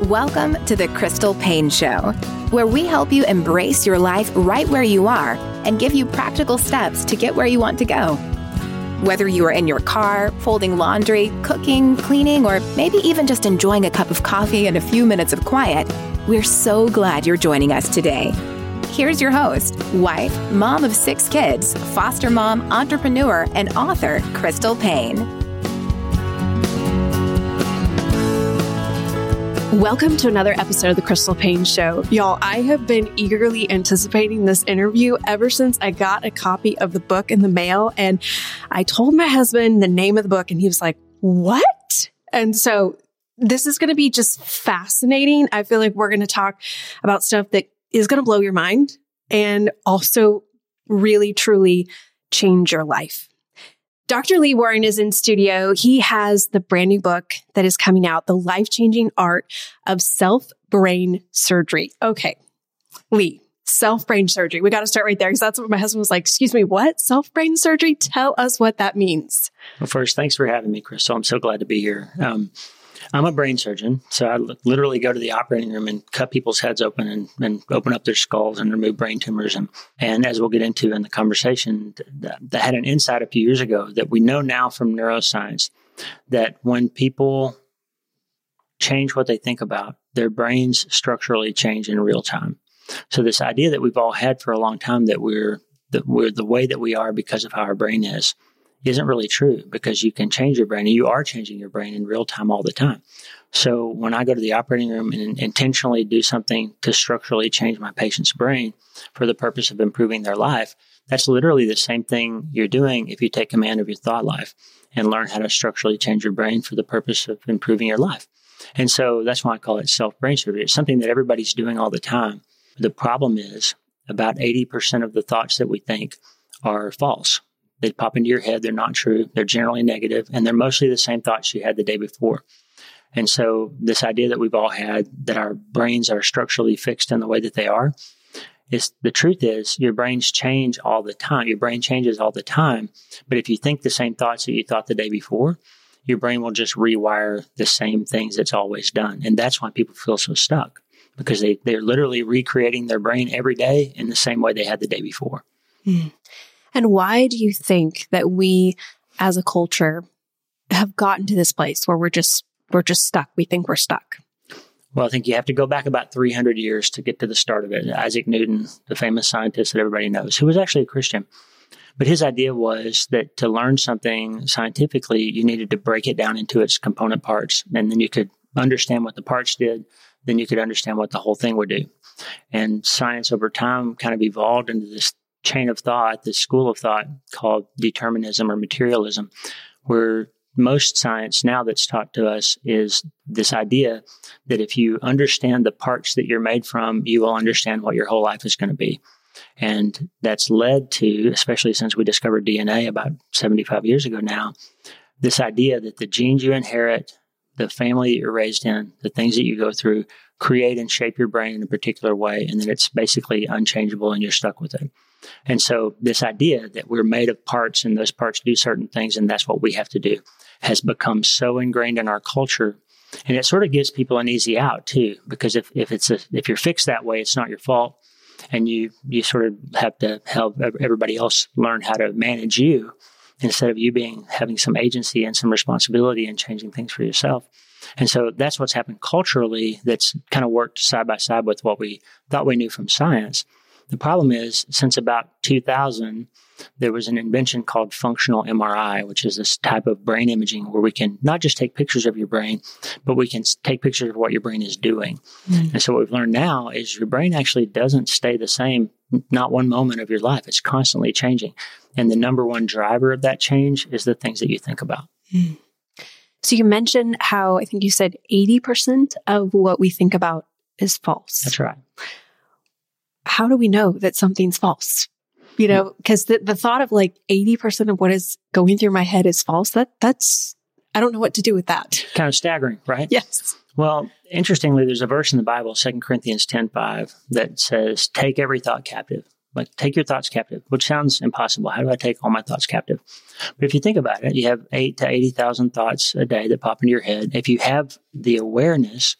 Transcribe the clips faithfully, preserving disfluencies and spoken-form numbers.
Welcome to the Crystal Paine Show, where we help you embrace your life right where you are and give you practical steps to get where you want to go. Whether you are in your car, folding laundry, cooking, cleaning, or maybe even just enjoying a cup of coffee and a few minutes of quiet, we're so glad you're joining us today. Here's your host, wife, mom of six kids, foster mom, entrepreneur, and author, Crystal Paine. Welcome to another episode of the Crystal Paine Show. Y'all, I have been eagerly anticipating this interview ever since I got a copy of the book in the mail. And I told my husband the name of the book and he was like, what? And so this is going to be just fascinating. I feel like we're going to talk about stuff that is going to blow your mind and also really, truly change your life. Doctor Lee Warren is in studio. He has the brand new book that is coming out, The Life-Changing Art of Self-Brain Surgery. Okay, Lee, self-brain surgery. We got to start right there because that's what my husband was like, excuse me, what? Self-brain surgery? Tell us what that means. Well, first, thanks for having me, Crystal. I'm so glad to be here. Um, I'm a brain surgeon, so I literally go to the operating room and cut people's heads open and, and open up their skulls and remove brain tumors. And, and as we'll get into in the conversation, I had an insight a few years ago that we know now from neuroscience that when people change what they think about, their brains structurally change in real time. So this idea that we've all had for a long time that we're that we're the way that we are because of how our brain is, isn't really true, because you can change your brain and you are changing your brain in real time all the time. So when I go to the operating room and intentionally do something to structurally change my patient's brain for the purpose of improving their life, that's literally the same thing you're doing if you take command of your thought life and learn how to structurally change your brain for the purpose of improving your life. And so that's why I call it self-brain surgery. It's something that everybody's doing all the time. The problem is about eighty percent of the thoughts that we think are false. They pop into your head. They're not true. They're generally negative, and they're mostly the same thoughts you had the day before. And so this idea that we've all had that our brains are structurally fixed in the way that they are, is the truth is your brains change all the time. Your brain changes all the time. But if you think the same thoughts that you thought the day before, your brain will just rewire the same things it's always done. And that's why people feel so stuck, because they, they're literally recreating their brain every day in the same way they had the day before. Mm. And why do you think that we as a culture have gotten to this place where we're just we're just stuck? We think we're stuck. Well, I think you have to go back about three hundred years to get to the start of it. Isaac Newton, the famous scientist that everybody knows, who was actually a Christian. But his idea was that to learn something scientifically, you needed to break it down into its component parts. And then you could understand what the parts did. Then you could understand what the whole thing would do. And science over time kind of evolved into this chain of thought, this school of thought called determinism or materialism, where most science now that's taught to us is this idea that if you understand the parts that you're made from, you will understand what your whole life is going to be. And that's led to, especially since we discovered D N A about seventy-five years ago now, this idea that the genes you inherit, the family that you're raised in, the things that you go through, create and shape your brain in a particular way, and then it's basically unchangeable and you're stuck with it. And so this idea that we're made of parts and those parts do certain things and that's what we have to do has become so ingrained in our culture. And it sort of gives people an easy out too, because if, if it's a, if you're fixed that way, it's not your fault. And you, you sort of have to help everybody else learn how to manage you instead of you being, having some agency and some responsibility and changing things for yourself. And so that's what's happened culturally that's kind of worked side by side with what we thought we knew from science. The problem is, since about two thousand, there was an invention called functional M R I, which is this type of brain imaging where we can not just take pictures of your brain, but we can take pictures of what your brain is doing. Mm-hmm. And so what we've learned now is your brain actually doesn't stay the same, not one moment of your life. It's constantly changing. And the number one driver of that change is the things that you think about. Mm. So you mentioned how, I think you said eighty percent of what we think about is false. That's right. How do we know that something's false? You know, because the, the thought of like eighty percent of what is going through my head is false, that that's, I don't know what to do with that. Kind of staggering, right? Yes. Well, interestingly, there's a verse in the Bible, Second Corinthians ten five, that says, take every thought captive. Like, take your thoughts captive, which sounds impossible. How do I take all my thoughts captive? But if you think about it, you have eight to eighty thousand thoughts a day that pop into your head. If you have the awareness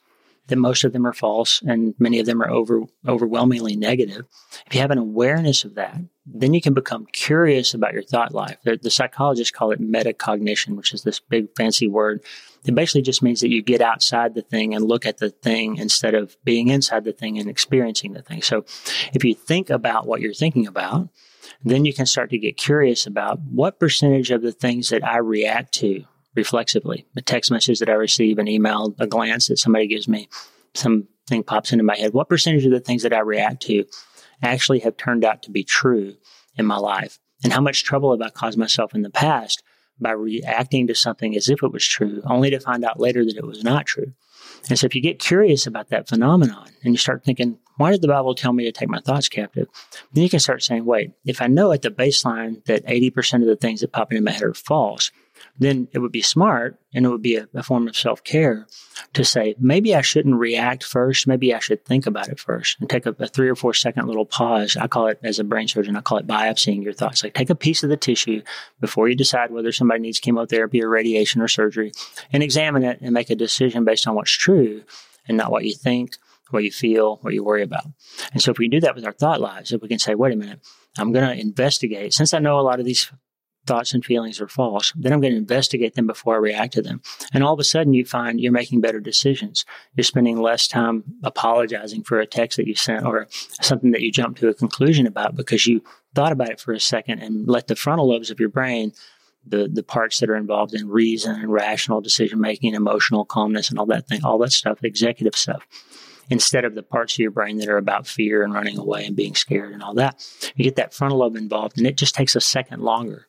that most of them are false and many of them are over, overwhelmingly negative. If you have an awareness of that, then you can become curious about your thought life. The, the psychologists call it metacognition, which is this big fancy word. It basically just means that you get outside the thing and look at the thing instead of being inside the thing and experiencing the thing. So if you think about what you're thinking about, then you can start to get curious about what percentage of the things that I react to reflexively, a text message that I receive, an email, a glance that somebody gives me, something pops into my head, what percentage of the things that I react to actually have turned out to be true in my life? And how much trouble have I caused myself in the past by reacting to something as if it was true, only to find out later that it was not true? And so if you get curious about that phenomenon and you start thinking, why did the Bible tell me to take my thoughts captive? Then you can start saying, wait, if I know at the baseline that eighty percent of the things that pop into my head are false, then it would be smart and it would be a, a form of self-care to say, maybe I shouldn't react first. Maybe I should think about it first and take a, a three or four second little pause. I call it, as a brain surgeon, I call it biopsying your thoughts. Like, take a piece of the tissue before you decide whether somebody needs chemotherapy or radiation or surgery, and examine it and make a decision based on what's true and not what you think, what you feel, what you worry about. And so if we do that with our thought lives, if we can say, wait a minute, I'm going to investigate, since I know a lot of these thoughts and feelings are false, then I'm going to investigate them before I react to them. And all of a sudden you find you're making better decisions. You're spending less time apologizing for a text that you sent or something that you jumped to a conclusion about because you thought about it for a second and let the frontal lobes of your brain, the, the parts that are involved in reason and rational decision making, emotional calmness and all that thing, all that stuff, executive stuff, instead of the parts of your brain that are about fear and running away and being scared and all that. You get that frontal lobe involved and it just takes a second longer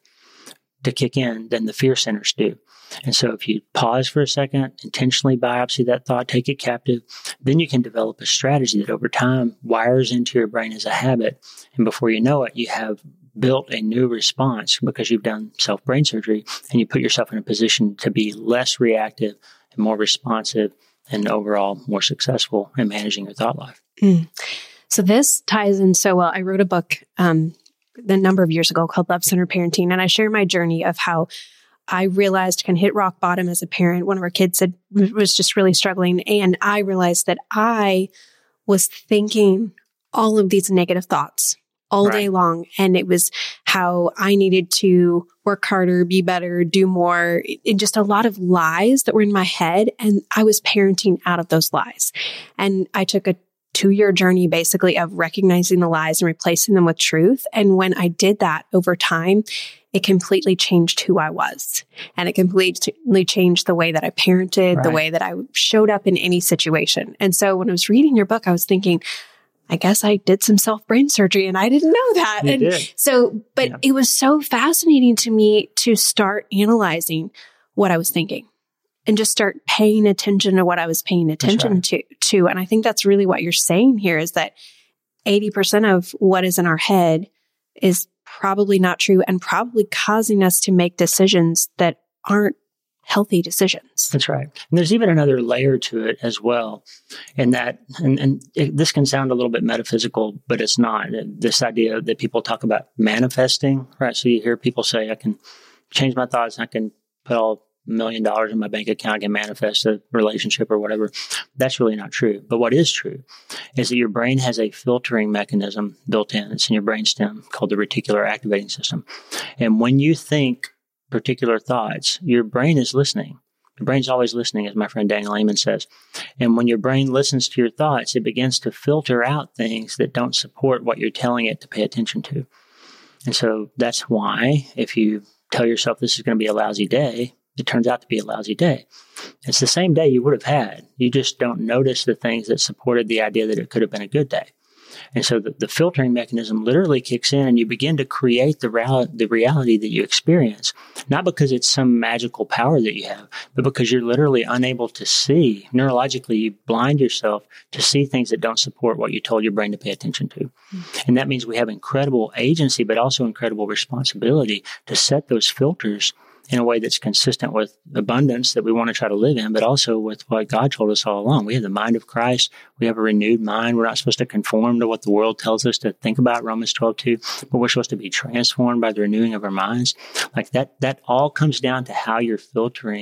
to kick in than the fear centers do. And so if you pause for a second, intentionally biopsy that thought, take it captive, then you can develop a strategy that over time wires into your brain as a habit. And before you know it, you have built a new response because you've done self-brain surgery and you put yourself in a position to be less reactive and more responsive and overall more successful in managing your thought life. Mm. So this ties in so well. I wrote a book um, a number of years ago called Love Centered Parenting. And I share my journey of how I realized can hit rock bottom as a parent. One of our kids had, was just really struggling. And I realized that I was thinking all of these negative thoughts all right. day long. And it was how I needed to work harder, be better, do more, and just a lot of lies that were in my head. And I was parenting out of those lies. And I took a two-year journey basically of recognizing the lies and replacing them with truth. And when I did that over time, it completely changed who I was. And it completely changed the way that I parented, right. the way that I showed up in any situation. And so when I was reading your book, I was thinking, I guess I did some self-brain surgery and I didn't know that. You and did. so, but yeah. It was so fascinating to me to start analyzing what I was thinking and just start paying attention to what I was paying attention right. to, to. And I think that's really what you're saying here is that eighty percent of what is in our head is probably not true and probably causing us to make decisions that aren't healthy decisions. That's right. And there's even another layer to it as well. And that, and, and it, this can sound a little bit metaphysical, but it's not. This idea that people talk about manifesting, right? So you hear people say, I can change my thoughts, I can put all a million dollars in my bank account, I can manifest a relationship or whatever. That's really not true. But what is true is that your brain has a filtering mechanism built in. It's in your brainstem called the reticular activating system. And when you think particular thoughts, your brain is listening. Your brain's always listening, as my friend Daniel Amen says. And when your brain listens to your thoughts, it begins to filter out things that don't support what you're telling it to pay attention to. And so that's why if you tell yourself this is going to be a lousy day, it turns out to be a lousy day. It's the same day you would have had. You just don't notice the things that supported the idea that it could have been a good day. And so the, the filtering mechanism literally kicks in and you begin to create the, real, the reality that you experience, not because it's some magical power that you have, but because you're literally unable to see. Neurologically, you blind yourself to see things that don't support what you told your brain to pay attention to. Mm-hmm. And that means we have incredible agency, but also incredible responsibility to set those filters in a way that's consistent with abundance that we want to try to live in, but also with what God told us all along. We have the mind of Christ. We have a renewed mind. We're not supposed to conform to what the world tells us to think about, Romans twelve two, but we're supposed to be transformed by the renewing of our minds. Like that, that all comes down to how you're filtering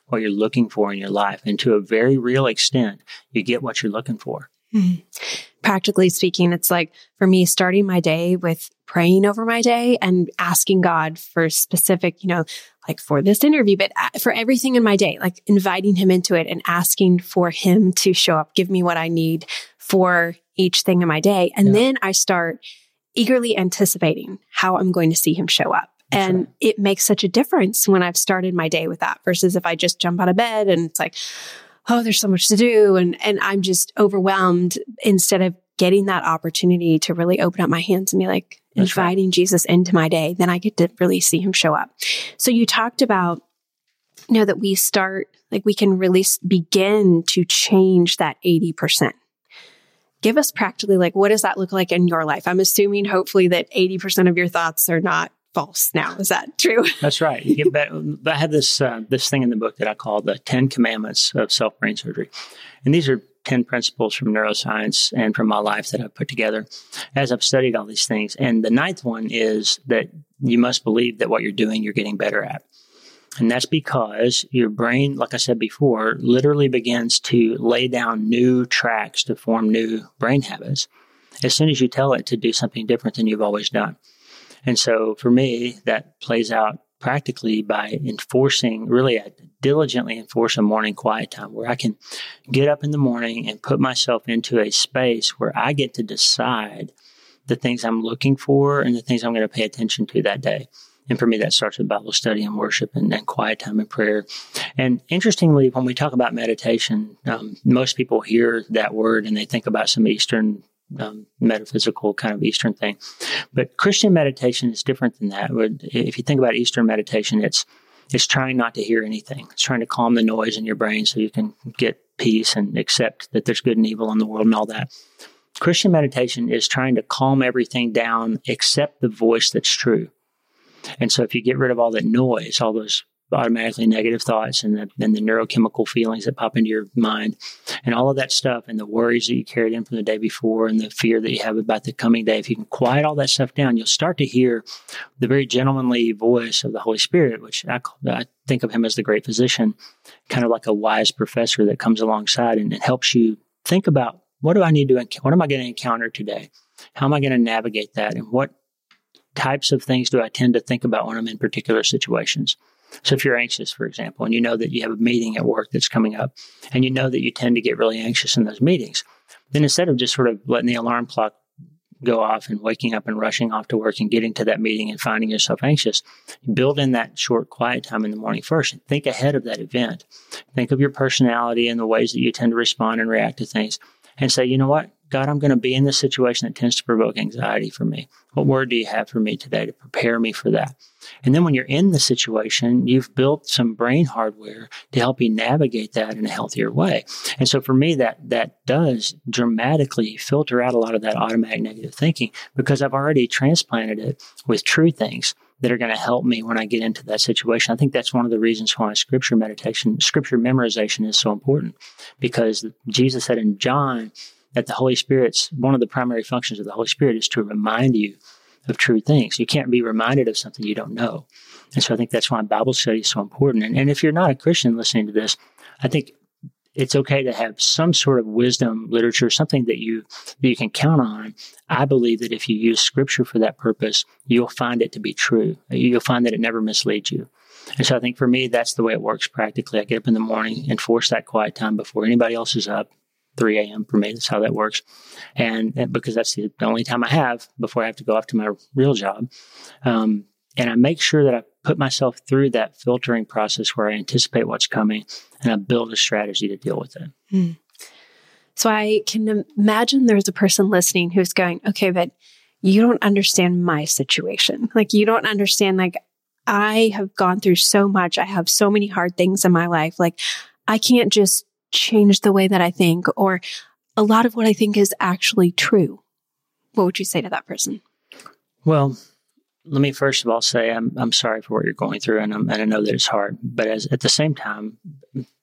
what you're looking for in your life. And to a very real extent, you get what you're looking for. Mm-hmm. Practically speaking, it's like for me, starting my day with praying over my day and asking God for specific, you know, like for this interview, but for everything in my day, like inviting him into it and asking for him to show up, give me what I need for each thing in my day. And yeah. then I start eagerly anticipating how I'm going to see him show up. That's and right. It makes such a difference when I've started my day with that versus if I just jump out of bed and it's like, oh, there's so much to do. And, and I'm just overwhelmed instead of getting that opportunity to really open up my hands and be like That's inviting right. Jesus into my day. Then I get to really see him show up. So you talked about, you know, that we start, like we can really begin to change that eighty percent. Give us practically, like, what does that look like in your life? I'm assuming hopefully that eighty percent of your thoughts are not false now. Is that true? That's right. You get better. I have this uh, this thing in the book that I call the Ten Commandments of Self-Brain Surgery. And these are ten principles from neuroscience and from my life that I've put together as I've studied all these things. And the ninth one is that you must believe that what you're doing, you're getting better at. And that's because your brain, like I said before, literally begins to lay down new tracks to form new brain habits as soon as you tell it to do something different than you've always done. And so for me, that plays out practically by enforcing, really I diligently enforce a morning quiet time where I can get up in the morning and put myself into a space where I get to decide the things I'm looking for and the things I'm going to pay attention to that day. And for me, that starts with Bible study and worship and, and quiet time and prayer. And interestingly, when we talk about meditation, um, most people hear that word and they think about some Eastern Um, metaphysical kind of Eastern thing. But Christian meditation is different than that. If you think about Eastern meditation, it's it's trying not to hear anything. It's trying to calm the noise in your brain so you can get peace and accept that there's good and evil in the world and all that. Christian meditation is trying to calm everything down except the voice that's true. And so if you get rid of all that noise, all those automatically negative thoughts and the, and the neurochemical feelings that pop into your mind and all of that stuff and the worries that you carried in from the day before and the fear that you have about the coming day, if you can quiet all that stuff down, you'll start to hear the very gentlemanly voice of the Holy Spirit, which I, I think of him as the great physician, kind of like a wise professor that comes alongside and, and helps you think about what do I need to, what am I going to encounter today? How am I going to navigate that? And what types of things do I tend to think about when I'm in particular situations? So if you're anxious, for example, and you know that you have a meeting at work that's coming up, and you know that you tend to get really anxious in those meetings, then instead of just sort of letting the alarm clock go off and waking up and rushing off to work and getting to that meeting and finding yourself anxious, build in that short quiet time in the morning first and think ahead of that event. Think of your personality and the ways that you tend to respond and react to things and say, you know what? God, I'm going to be in this situation that tends to provoke anxiety for me. What word do you have for me today to prepare me for that? And then when you're in the situation, you've built some brain hardware to help you navigate that in a healthier way. And so for me, that that does dramatically filter out a lot of that automatic negative thinking because I've already transplanted it with true things that are going to help me when I get into that situation. I think that's one of the reasons why scripture meditation, scripture memorization is so important, because Jesus said in John that the Holy Spirit's, one of the primary functions of the Holy Spirit is to remind you of true things. You can't be reminded of something you don't know. And so I think that's why Bible study is so important. And, and if you're not a Christian listening to this, I think it's okay to have some sort of wisdom literature, something that you that you can count on. I believe that if you use scripture for that purpose, you'll find it to be true. You'll find that it never misleads you. And so I think for me, that's the way it works practically. I get up in the morning and force that quiet time before anybody else is up. three a.m. for me. That's how that works. And, and because that's the only time I have before I have to go off to my real job. Um, and I make sure that I put myself through that filtering process where I anticipate what's coming and I build a strategy to deal with it. Mm. So I can imagine there's a person listening who's going, okay, but you don't understand my situation. Like you don't understand, like I have gone through so much. I have so many hard things in my life. Like I can't just change the way that I think, or a lot of what I think is actually true. What would you say to that person? Well, let me first of all say I'm I'm sorry for what you're going through, and, I'm, and I know that it's hard. But as at the same time,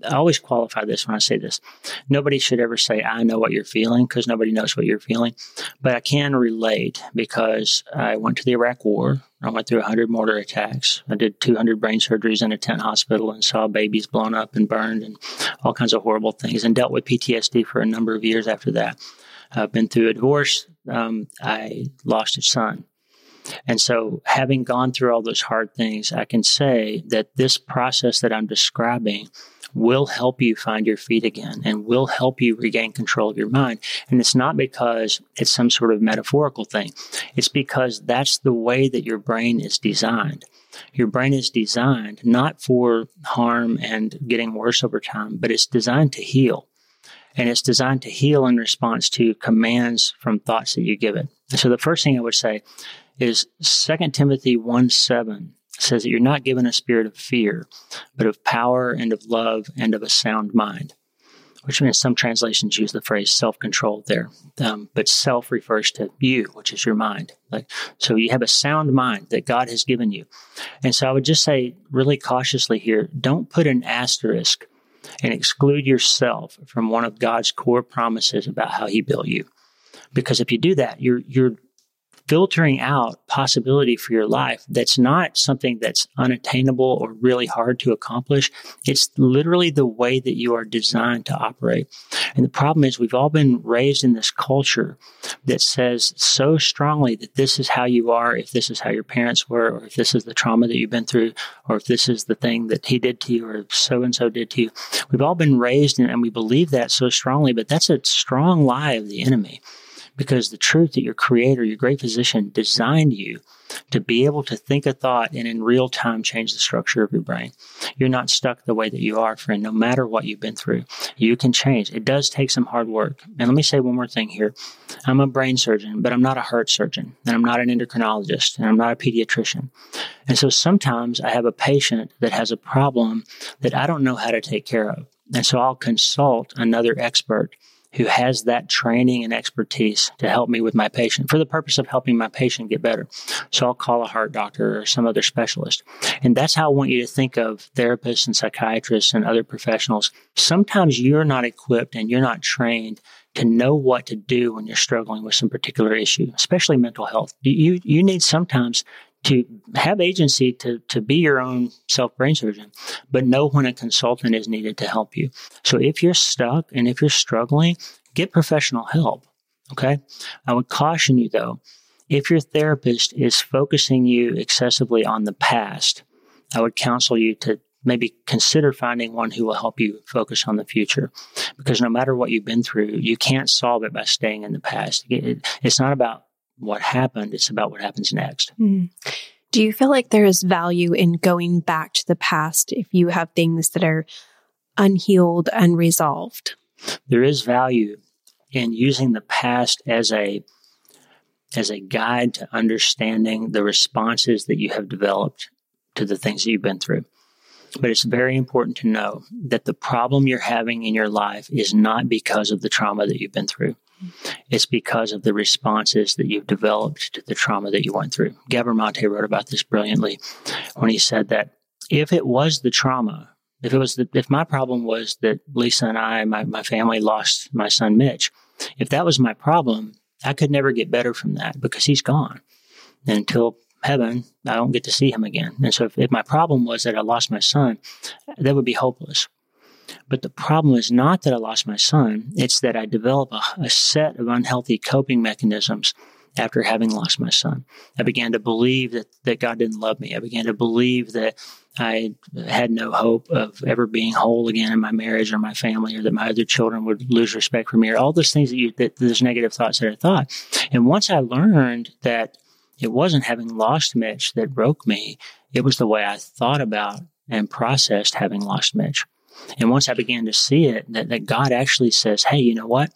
I always qualify this when I say this. Nobody should ever say, I know what you're feeling, because nobody knows what you're feeling. But I can relate because I went to the Iraq War. I went through one hundred mortar attacks. I did two hundred brain surgeries in a tent hospital and saw babies blown up and burned and all kinds of horrible things, and dealt with P T S D for a number of years after that. I've been through a divorce. Um, I lost a son. And so having gone through all those hard things, I can say that this process that I'm describing will help you find your feet again and will help you regain control of your mind. And it's not because it's some sort of metaphorical thing. It's because that's the way that your brain is designed. Your brain is designed not for harm and getting worse over time, but it's designed to heal. And it's designed to heal in response to commands from thoughts that you give it. And so the first thing I would say is Second Timothy one seven says that you're not given a spirit of fear, but of power and of love and of a sound mind, which means some translations use the phrase self-control there. Um, but self refers to you, which is your mind. Like, so you have a sound mind that God has given you. And so I would just say really cautiously here, don't put an asterisk and exclude yourself from one of God's core promises about how he built you. Because if you do that, you're you're filtering out possibility for your life that's not something that's unattainable or really hard to accomplish. It's literally the way that you are designed to operate. And the problem is we've all been raised in this culture that says so strongly that this is how you are, if this is how your parents were, or if this is the trauma that you've been through, or if this is the thing that he did to you, or so-and-so did to you. We've all been raised in, and we believe that so strongly, but that's a strong lie of the enemy. Because the truth that your creator, your great physician, designed you to be able to think a thought and in real time change the structure of your brain. You're not stuck the way that you are, friend, no matter what you've been through. You can change. It does take some hard work. And let me say one more thing here. I'm a brain surgeon, but I'm not a heart surgeon, and I'm not an endocrinologist, and I'm not a pediatrician. And so sometimes I have a patient that has a problem that I don't know how to take care of. And so I'll consult another expert who has that training and expertise to help me with my patient for the purpose of helping my patient get better. So I'll call a heart doctor or some other specialist. And that's how I want you to think of therapists and psychiatrists and other professionals. Sometimes you're not equipped and you're not trained to know what to do when you're struggling with some particular issue, especially mental health. You, you need sometimes to have agency to, to be your own self-brain surgeon, but know when a consultant is needed to help you. So if you're stuck and if you're struggling, get professional help, okay? I would caution you, though, if your therapist is focusing you excessively on the past, I would counsel you to maybe consider finding one who will help you focus on the future. Because no matter what you've been through, you can't solve it by staying in the past. It, it's not about what happened, it's about what happens next. Mm. Do you feel like there is value in going back to the past if you have things that are unhealed, unresolved? There is value in using the past as a as a guide to understanding the responses that you have developed to the things that you've been through. But it's very important to know that the problem you're having in your life is not because of the trauma that you've been through. It's because of the responses that you've developed to the trauma that you went through. Gabor Mate wrote about this brilliantly when he said that if it was the trauma, if it was the, if my problem was that Lisa and I, my, my family lost my son Mitch, if that was my problem, I could never get better from that because he's gone. And until heaven, I don't get to see him again. And so if, if my problem was that I lost my son, that would be hopeless. But the problem is not that I lost my son. It's that I developed a, a set of unhealthy coping mechanisms after having lost my son. I began to believe that, that God didn't love me. I began to believe that I had no hope of ever being whole again in my marriage or my family, or that my other children would lose respect for me, or all those things that you, that those negative thoughts that I thought. And once I learned that it wasn't having lost Mitch that broke me, it was the way I thought about and processed having lost Mitch. And once I began to see it, that, that God actually says, hey, you know what?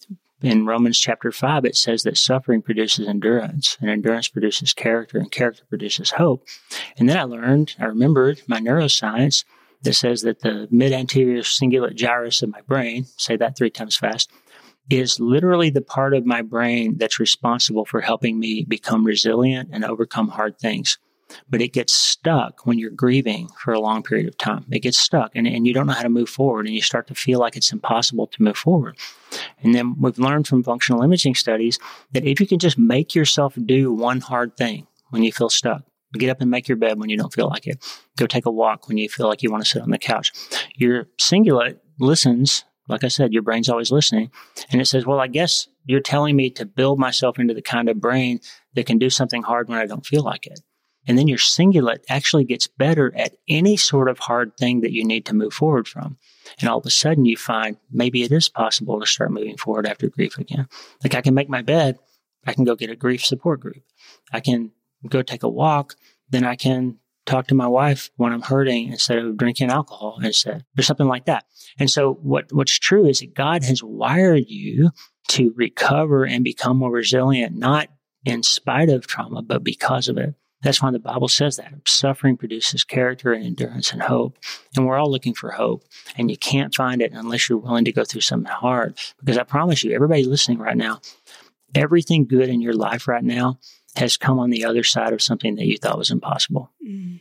In Romans chapter five, it says that suffering produces endurance, and endurance produces character, and character produces hope. And then I learned, I remembered my neuroscience that says that the mid-anterior cingulate gyrus of my brain, say that three times fast, is literally the part of my brain that's responsible for helping me become resilient and overcome hard things. but it gets stuck when you're grieving for a long period of time. It gets stuck and, and you don't know how to move forward, and you start to feel like it's impossible to move forward. And then we've learned from functional imaging studies that if you can just make yourself do one hard thing when you feel stuck, get up and make your bed when you don't feel like it, go take a walk when you feel like you want to sit on the couch, your cingulate listens. Like I said, your brain's always listening. And it says, well, I guess you're telling me to build myself into the kind of brain that can do something hard when I don't feel like it. And then your cingulate actually gets better at any sort of hard thing that you need to move forward from. And all of a sudden you find maybe it is possible to start moving forward after grief again. Like I can make my bed. I can go get a grief support group. I can go take a walk. Then I can talk to my wife when I'm hurting instead of drinking alcohol instead, or something like that. And so what, what's true is that God has wired you to recover and become more resilient, not in spite of trauma, but because of it. That's why the Bible says that. Suffering produces character and endurance and hope. And we're all looking for hope. And you can't find it unless you're willing to go through something hard. Because I promise you, everybody listening right now, everything good in your life right now has come on the other side of something that you thought was impossible. Mm.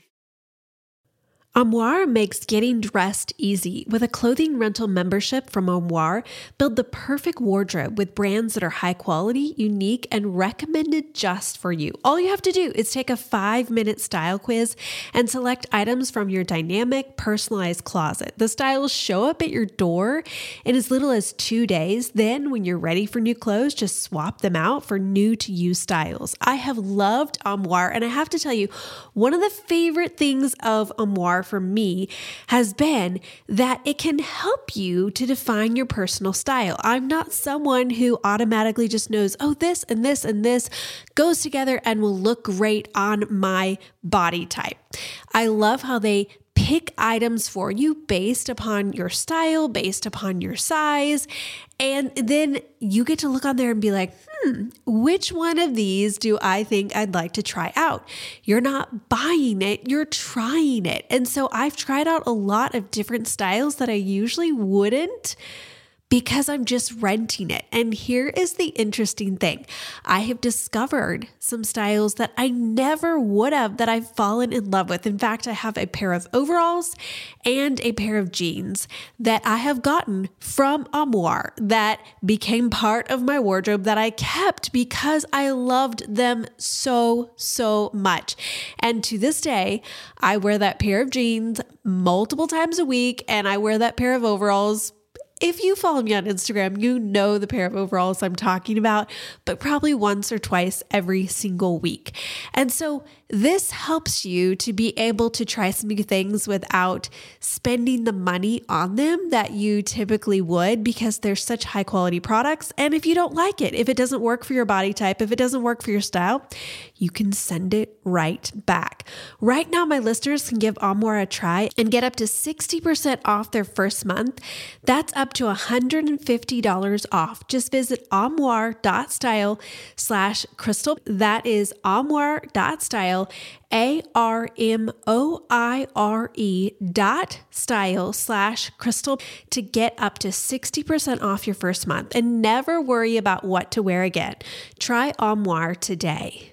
Armoire makes getting dressed easy. With a clothing rental membership from Armoire, build the perfect wardrobe with brands that are high quality, unique, and recommended just for you. All you have to do is take a five-minute style quiz and select items from your dynamic, personalized closet. The styles show up at your door in as little as two days. Then, when you're ready for new clothes, just swap them out for new-to-you styles. I have loved Armoire, and I have to tell you, one of the favorite things of Armoire for me has been that it can help you to define your personal style. I'm not someone who automatically just knows, oh, this and this and this goes together and will look great on my body type. I love how they pick items for you based upon your style, based upon your size. And then you get to look on there and be like, hmm, which one of these do I think I'd like to try out? You're not buying it, you're trying it. And so I've tried out a lot of different styles that I usually wouldn't, because I'm just renting it. And here is the interesting thing. I have discovered some styles that I never would have, that I've fallen in love with. In fact, I have a pair of overalls and a pair of jeans that I have gotten from Armoire that became part of my wardrobe that I kept because I loved them so, so much. And to this day, I wear that pair of jeans multiple times a week, and I wear that pair of overalls. If you follow me on Instagram, you know the pair of overalls I'm talking about, but probably once or twice every single week. And so this helps you to be able to try some new things without spending the money on them that you typically would, because they're such high quality products. And if you don't like it, if it doesn't work for your body type, if it doesn't work for your style, you can send it right back. Right now, my listeners can give Armoire a try and get up to sixty percent off their first month. That's up to one hundred fifty dollars off. Just visit armoire.style slash crystal. That is armoire.style, A R M O I R E dot style slash crystal to get up to sixty percent off your first month and never worry about what to wear again. Try Armoire today.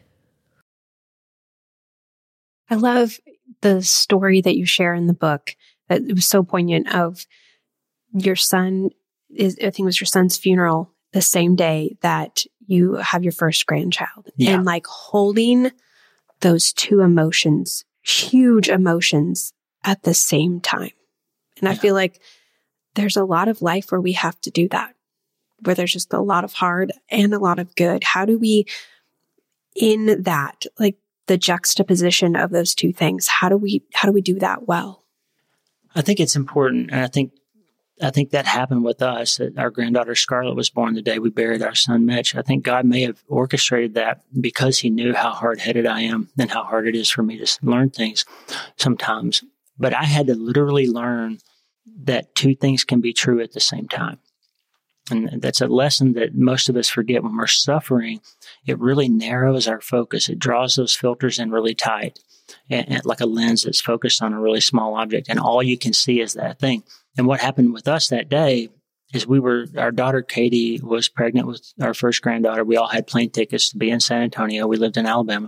I love the story that you share in the book. That it was so poignant of your son is, I think it was your son's funeral the same day that you have your first grandchild. Yeah. And like holding those two emotions, huge emotions at the same time. And yeah. I feel like there's a lot of life where we have to do that, where there's just a lot of hard and a lot of good. How do we, in that, like the juxtaposition of those two things, how do we, how do we do that well? I think it's important. And I think, I think that happened with us. Our granddaughter Scarlett was born the day we buried our son Mitch. I think God may have orchestrated that because he knew how hard-headed I am and how hard it is for me to learn things sometimes. But I had to literally learn that two things can be true at the same time. And that's a lesson that most of us forget. When we're suffering, it really narrows our focus. It draws those filters in really tight, and, and like a lens that's focused on a really small object. And all you can see is that thing. And what happened with us that day is we were, our daughter Katie was pregnant with our first granddaughter. We all had plane tickets to be in San Antonio. We lived in Alabama.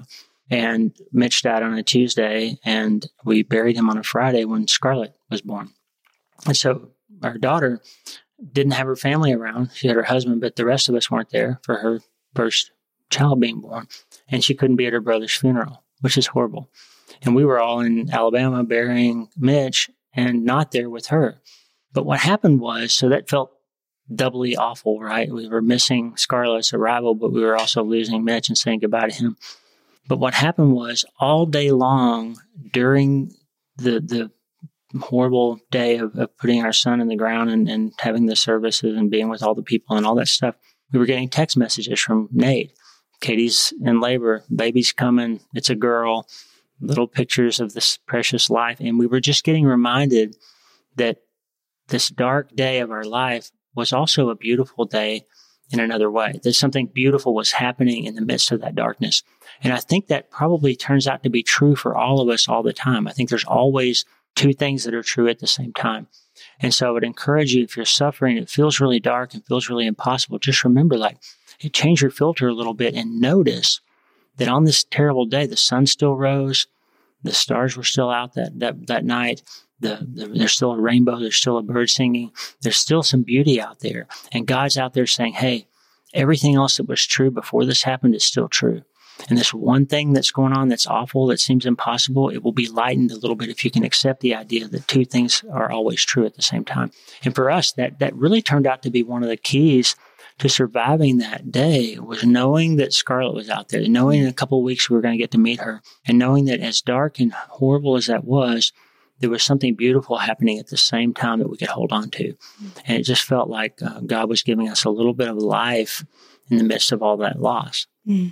And Mitch died on a Tuesday, and we buried him on a Friday when Scarlett was born. And so our daughter didn't have her family around. She had her husband, but the rest of us weren't there for her first child being born. And she couldn't be at her brother's funeral, which is horrible. And we were all in Alabama burying Mitch and not there with her. But what happened was, so that felt doubly awful, right? We were missing Scarlett's arrival, but we were also losing Mitch and saying goodbye to him. But what happened was all day long during the the horrible day of, of putting our son in the ground and, and having the services and being with all the people and all that stuff, we were getting text messages from Nate. Katie's in labor, baby's coming, it's a girl, little pictures of this precious life. And we were just getting reminded that this dark day of our life was also a beautiful day in another way, that something beautiful was happening in the midst of that darkness. And I think that probably turns out to be true for all of us all the time. I think there's always two things that are true at the same time. And so I would encourage you, if you're suffering, it feels really dark and feels really impossible, just remember, like, hey, change your filter a little bit and notice that on this terrible day, the sun still rose, the stars were still out that that, that night, the, the, there's still a rainbow, there's still a bird singing, there's still some beauty out there. And God's out there saying, hey, everything else that was true before this happened is still true. And this one thing that's going on that's awful, that seems impossible, it will be lightened a little bit if you can accept the idea that two things are always true at the same time. And for us, that that really turned out to be one of the keys to surviving that day, was knowing that Scarlett was out there, knowing in a couple of weeks we were going to get to meet her, and knowing that as dark and horrible as that was, there was something beautiful happening at the same time that we could hold on to. And it just felt like uh, God was giving us a little bit of life in the midst of all that loss. Mm.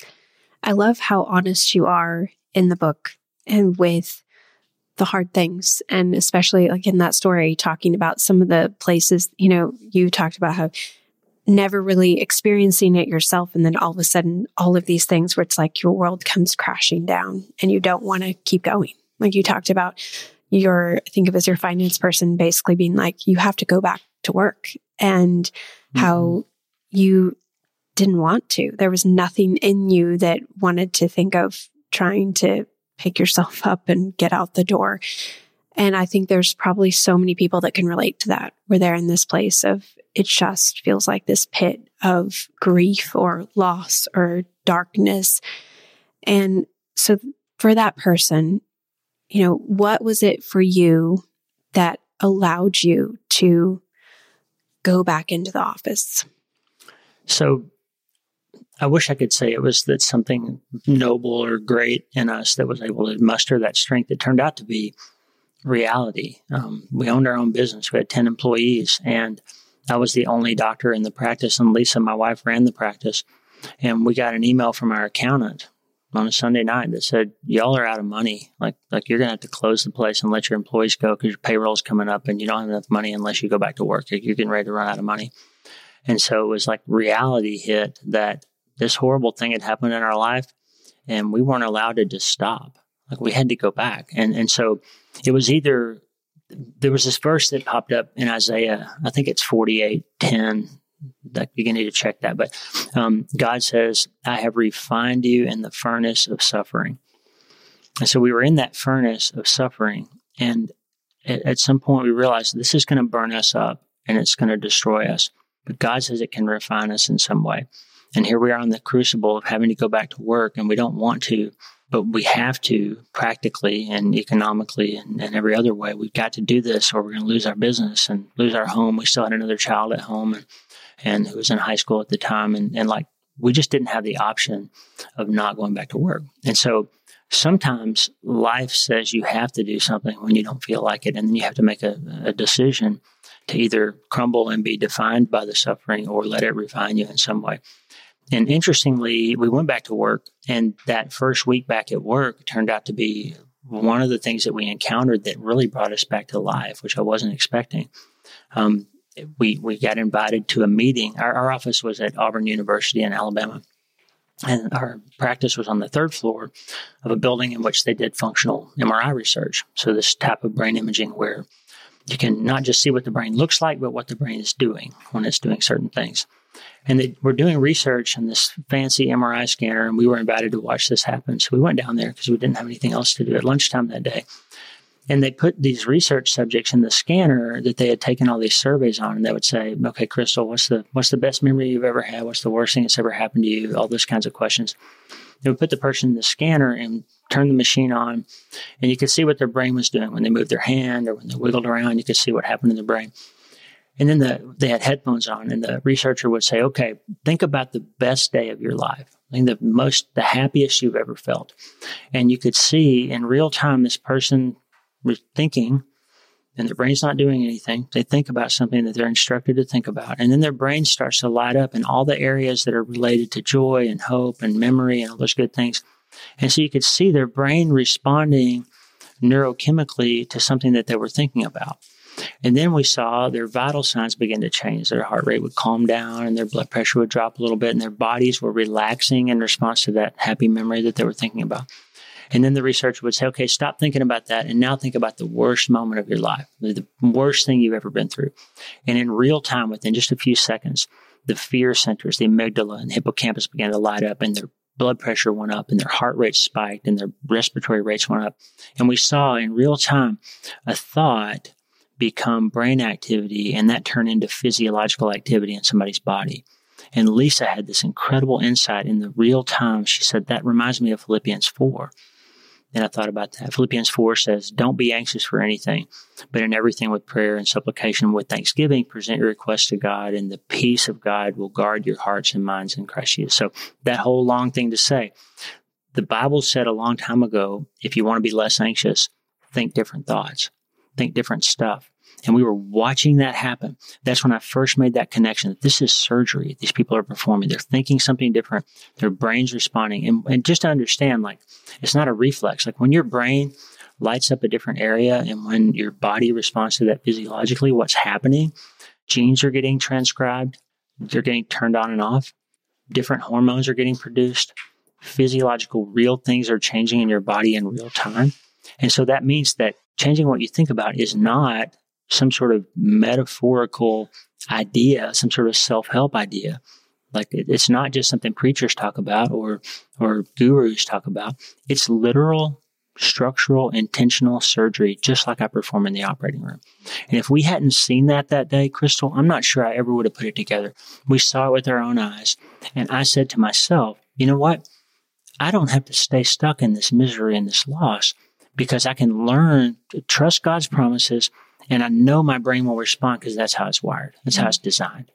I love how honest you are in the book and with the hard things. And especially like in that story, talking about some of the places, you know, you talked about how never really experiencing it yourself. And then all of a sudden, all of these things where it's like your world comes crashing down and you don't want to keep going. Like you talked about your, I think of as your finance person basically being like, you have to go back to work, and mm-hmm. how you didn't want to. There was nothing in you that wanted to think of trying to pick yourself up and get out the door. And I think there's probably so many people that can relate to that, where they're in this place of, it just feels like this pit of grief or loss or darkness. And so for that person, you know, what was it for you that allowed you to go back into the office? So I wish I could say it was that something noble or great in us that was able to muster that strength. It turned out to be reality. Um, we owned our own business. We had ten employees, and I was the only doctor in the practice, and Lisa, my wife, ran the practice. And we got an email from our accountant on a Sunday night that said, y'all are out of money. Like, like you're going to have to close the place and let your employees go because your payroll's coming up and you don't have enough money unless you go back to work. You're getting ready to run out of money. And so it was like reality hit that this horrible thing had happened in our life, and we weren't allowed to just stop. Like we had to go back. And and so it was either, there was this verse that popped up in Isaiah, I think it's forty-eight ten. That you need to check that. But um, God says, I have refined you in the furnace of suffering. And so we were in that furnace of suffering. And at, at some point we realized this is going to burn us up and it's going to destroy us. But God says it can refine us in some way. And here we are in the crucible of having to go back to work, and we don't want to, but we have to practically and economically and, and every other way. We've got to do this or we're going to lose our business and lose our home. We still had another child at home and, and who was in high school at the time. And, and like, we just didn't have the option of not going back to work. And so sometimes life says you have to do something when you don't feel like it. And then you have to make a, a decision to either crumble and be defined by the suffering or let it refine you in some way. And interestingly, we went back to work, and that first week back at work turned out to be one of the things that we encountered that really brought us back to life, which I wasn't expecting. Um, we we got invited to a meeting. Our, our office was at Auburn University in Alabama, and our practice was on the third floor of a building in which they did functional M R I research. So this type of brain imaging where You can not just see what the brain looks like, but what the brain is doing when it's doing certain things. And they were doing research on this fancy M R I scanner, and we were invited to watch this happen. So we went down there because we didn't have anything else to do at lunchtime that day. And they put these research subjects in the scanner that they had taken all these surveys on, and they would say, okay, Crystal, what's the what's the best memory you've ever had? What's the worst thing that's ever happened to you? All those kinds of questions. They would put the person in the scanner and turn the machine on, and you could see what their brain was doing when they moved their hand or when they wiggled around. You could see what happened in their brain. And then the, they had headphones on, and the researcher would say, okay, think about the best day of your life. I think the most, the happiest you've ever felt. And you could see in real time this person was thinking, and their brain's not doing anything. They think about something that they're instructed to think about. And then their brain starts to light up in all the areas that are related to joy and hope and memory and all those good things. And so you could see their brain responding neurochemically to something that they were thinking about. And then we saw their vital signs begin to change. Their heart rate would calm down and their blood pressure would drop a little bit, and their bodies were relaxing in response to that happy memory that they were thinking about. And then the researcher would say, okay, stop thinking about that and now think about the worst moment of your life, the worst thing you've ever been through. And in real time, within just a few seconds, the fear centers, the amygdala and hippocampus began to light up, and their blood pressure went up, and their heart rate spiked, and their respiratory rates went up. And we saw in real time a thought become brain activity, and that turned into physiological activity in somebody's body. And Lisa had this incredible insight in the real time. She said, that reminds me of Philippians four. And I thought about that. Philippians four says, don't be anxious for anything, but in everything with prayer and supplication with thanksgiving, present your requests to God, and the peace of God will guard your hearts and minds in Christ Jesus. So that whole long thing to say, the Bible said a long time ago, if you want to be less anxious, think different thoughts, think different stuff. And we were watching that happen. That's when I first made that connection that this is surgery. These people are performing. They're thinking something different. Their brain's responding. And, and just to understand, like, it's not a reflex. Like when your brain lights up a different area and when your body responds to that physiologically, what's happening, genes are getting transcribed. They're getting turned on and off. Different hormones are getting produced. Physiological, real things are changing in your body in real time. And so that means that changing what you think about is not some sort of metaphorical idea, some sort of self-help idea. Like it, it's not just something preachers talk about or or gurus talk about. It's literal, structural, intentional surgery, just like I perform in the operating room. And if we hadn't seen that that day, Crystal, I'm not sure I ever would have put it together. We saw it with our own eyes. And I said to myself, you know what? I don't have to stay stuck in this misery and this loss because I can learn to trust God's promises. And I know my brain will respond because that's how it's wired. That's how it's designed.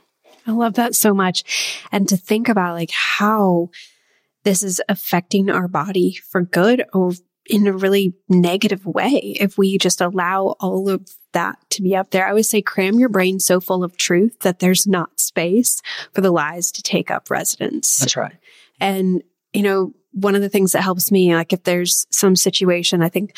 I love that so much. And to think about like how this is affecting our body for good or in a really negative way if we just allow all of that to be up there. I always say cram your brain so full of truth that there's not space for the lies to take up residence. That's right. And, you know, one of the things that helps me, like if there's some situation, I think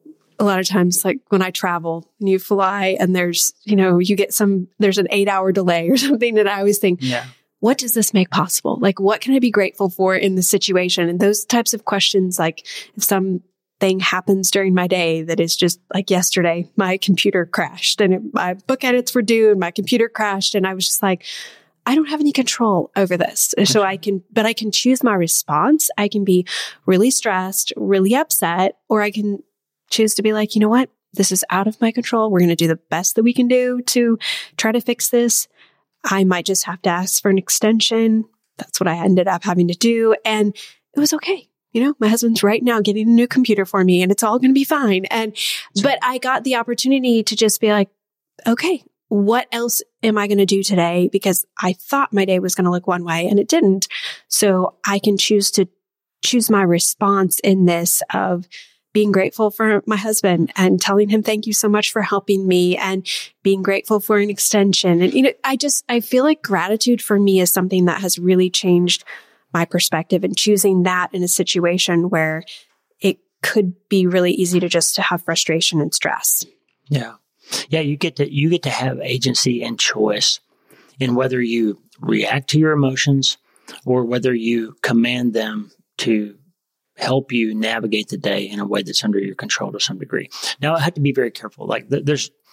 a lot of times, like when I travel and you fly and there's, you know, you get some, there's an eight hour delay or something, and I always think, yeah. What does this make possible? Like, what can I be grateful for in this situation? And those types of questions, like if something happens during my day that is just like yesterday, my computer crashed and it, my book edits were due and my computer crashed. And I was just like, I don't have any control over this. So I can, but I can choose my response. I can be really stressed, really upset, or I can choose to be like, you know what? This is out of my control. We're going to do the best that we can do to try to fix this. I might just have to ask for an extension. That's what I ended up having to do. And it was okay. You know, my husband's right now getting a new computer for me and it's all going to be fine. And, but I got the opportunity to just be like, okay, what else am I going to do today? Because I thought my day was going to look one way and it didn't. So I can choose to choose my response in this of being grateful for my husband and telling him, thank you so much for helping me, and being grateful for an extension. And, you know, I just, I feel like gratitude for me is something that has really changed my perspective, and choosing that in a situation where it could be really easy to just to have frustration and stress. Yeah. Yeah. You get to, you get to have agency and choice in whether you react to your emotions or whether you command them to help you navigate the day in a way that's under your control to some degree. Now, I have to be very careful. Like th- there's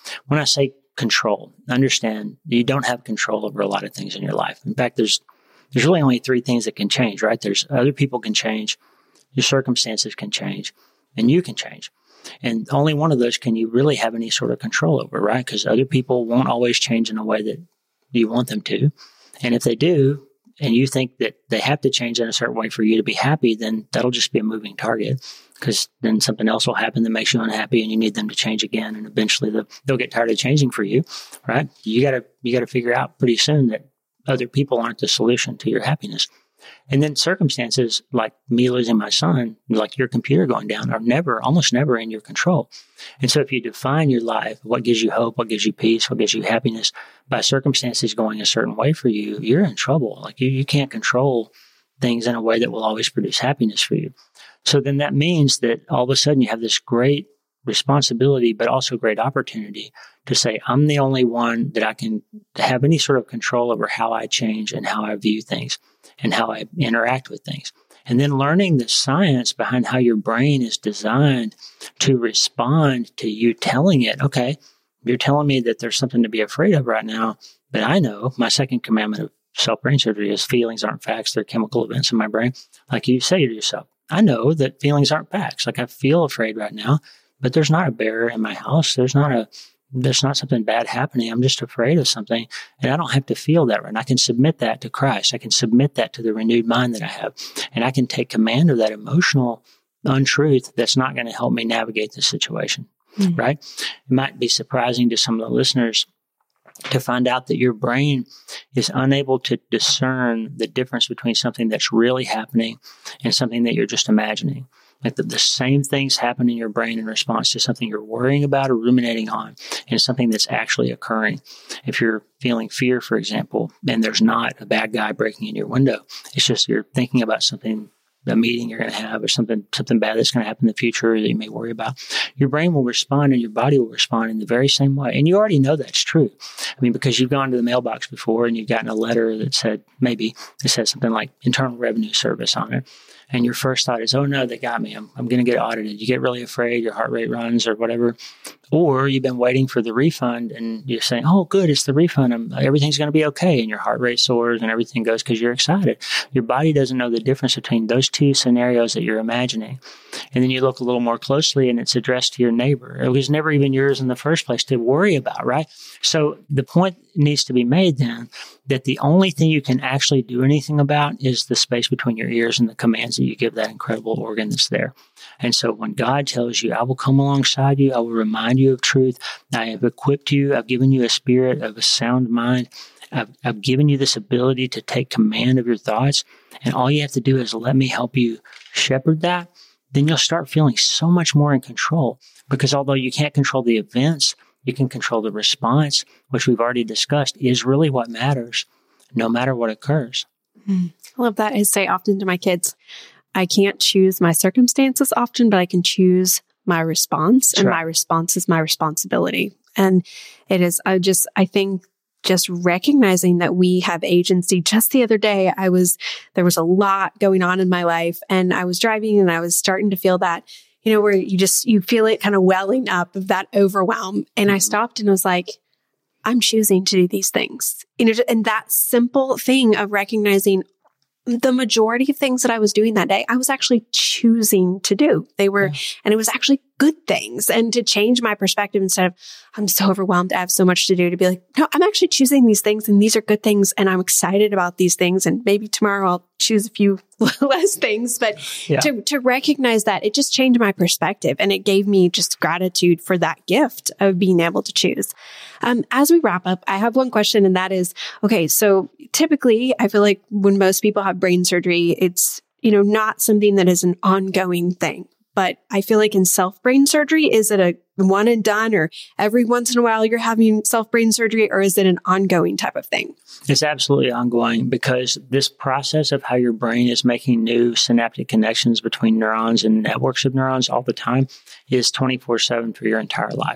When I say control, understand you don't have control over a lot of things in your life. In fact, there's there's really only three things that can change, right? There's other people can change, your circumstances can change, and you can change. And only one of those can you really have any sort of control over, right? Because other people won't always change in a way that you want them to. And if they do, and you think that they have to change in a certain way for you to be happy, then that'll just be a moving target, because then something else will happen that makes you unhappy and you need them to change again. And eventually the, they'll get tired of changing for you, right? You gotta, you gotta figure out pretty soon that other people aren't the solution to your happiness. And then circumstances like me losing my son, like your computer going down, are never, almost never in your control. And so if you define your life, what gives you hope, what gives you peace, what gives you happiness, by circumstances going a certain way for you, you're in trouble. Like you, you can't control things in a way that will always produce happiness for you. So then that means that all of a sudden you have this great responsibility, but also great opportunity to say, I'm the only one that I can have any sort of control over how I change and how I view things and how I interact with things. And then learning the science behind how your brain is designed to respond to you telling it, okay, you're telling me that there's something to be afraid of right now, but I know my second commandment of self-brain surgery is feelings aren't facts, they're chemical events in my brain. Like you say to yourself, I know that feelings aren't facts. Like I feel afraid right now, but there's not a bear in my house. There's not a, there's not something bad happening. I'm just afraid of something, and I don't have to feel that right now. I can submit that to Christ. I can submit that to the renewed mind that I have, and I can take command of that emotional untruth that's not going to help me navigate the situation, mm-hmm. right? It might be surprising to some of the listeners to find out that your brain is unable to discern the difference between something that's really happening and something that you're just imagining. Like the, the same things happen in your brain in response to something you're worrying about or ruminating on, and something that's actually occurring. If you're feeling fear, for example, and there's not a bad guy breaking in your window, it's just you're thinking about something, a meeting you're going to have, or something something bad that's going to happen in the future that you may worry about, your brain will respond and your body will respond in the very same way. And you already know that's true. I mean, because you've gone to the mailbox before and you've gotten a letter that said, maybe it says something like Internal Revenue Service on it. And your first thought is, oh no, they got me. I'm, I'm going to get audited. You get really afraid, your heart rate runs or whatever. Or you've been waiting for the refund and you're saying, oh, good, it's the refund. I'm, everything's going to be okay. And your heart rate soars and everything goes because you're excited. Your body doesn't know the difference between those two scenarios that you're imagining. And then you look a little more closely and it's addressed to your neighbor. It was never even yours in the first place to worry about, right? So the point needs to be made then that the only thing you can actually do anything about is the space between your ears and the commands that you give that incredible organ that's there. And so when God tells you, I will come alongside you, I will remind you of truth, I have equipped you, I've given you a spirit of a sound mind, I've, I've given you this ability to take command of your thoughts, and all you have to do is let me help you shepherd that, then you'll start feeling so much more in control. Because although you can't control the events, you can control the response, which we've already discussed is really what matters, no matter what occurs. Mm. I love that. I say often to my kids, I can't choose my circumstances often, but I can choose my response, and right. my response is my responsibility. And it is, I just, I think just recognizing that we have agency. Just the other day, I was, there was a lot going on in my life, and I was driving and I was starting to feel that, you know, where you just, you feel it kind of welling up of that overwhelm. And I stopped and was like, I'm choosing to do these things. You know, and that simple thing of recognizing the majority of things that I was doing that day, I was actually choosing to do. They were, yeah. and it was actually good things. And to change my perspective instead of, I'm so overwhelmed, I have so much to do, to be like, no, I'm actually choosing these things, and these are good things, and I'm excited about these things. And maybe tomorrow I'll choose a few less things, but yeah. to, to recognize that, it just changed my perspective, and it gave me just gratitude for that gift of being able to choose. Um, as we wrap up, I have one question, and that is, okay, so typically I feel like when most people have brain surgery, it's, you know, not something that is an ongoing thing. But I feel like in self-brain surgery, is it a one and done, or every once in a while you're having self-brain surgery, or is it an ongoing type of thing? It's absolutely ongoing, because this process of how your brain is making new synaptic connections between neurons and networks of neurons all the time is twenty-four seven for your entire life.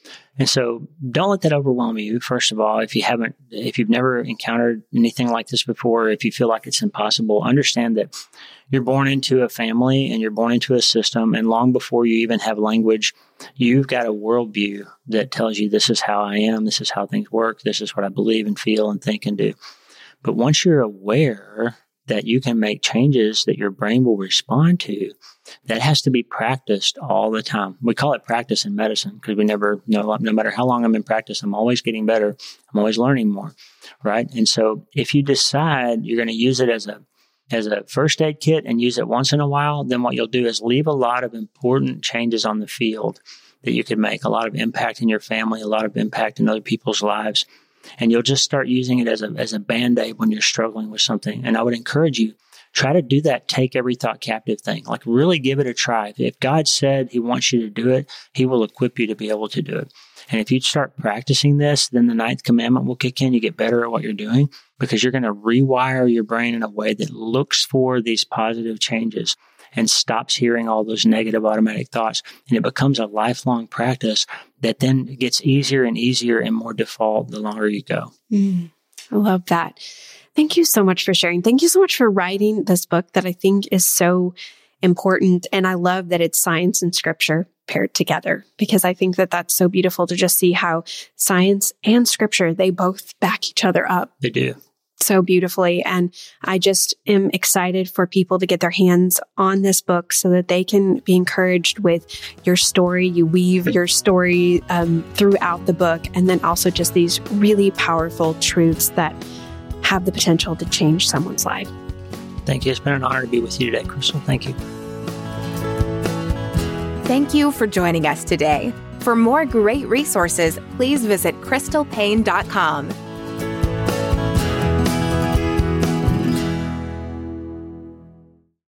And so don't let that overwhelm you. First of all, if you haven't, if you've never encountered anything like this before, if you feel like it's impossible, understand that you're born into a family and you're born into a system. And long before you even have language, you've got a worldview that tells you this is how I am. This is how things work. This is what I believe and feel and think and do. But once you're aware that you can make changes that your brain will respond to, that has to be practiced all the time. We call it practice in medicine because we never know, no matter how long I'm in practice, I'm always getting better. I'm always learning more, right? And so if you decide you're going to use it as a as a first aid kit and use it once in a while, then what you'll do is leave a lot of important changes on the field that you could make, a lot of impact in your family, a lot of impact in other people's lives. And you'll just start using it as a as a Band-Aid when you're struggling with something. And I would encourage you, try to do that take every thought captive thing. Like really give it a try. If God said he wants you to do it, he will equip you to be able to do it. And if you start practicing this, then the ninth commandment will kick in. You get better at what you're doing because you're going to rewire your brain in a way that looks for these positive changes and stops hearing all those negative automatic thoughts. And it becomes a lifelong practice that then gets easier and easier and more default the longer you go. Mm, I love that. Thank you so much for sharing. Thank you so much for writing this book that I think is so important. And I love that it's science and scripture paired together because I think that that's so beautiful to just see how science and scripture, they both back each other up. They do. So beautifully. And I just am excited for people to get their hands on this book so that they can be encouraged with your story. You weave your story um, throughout the book, and then also just these really powerful truths that have the potential to change someone's life. Thank you. It's been an honor to be with you today, Crystal. Thank you. Thank you for joining us today. For more great resources, please visit crystal paine dot com.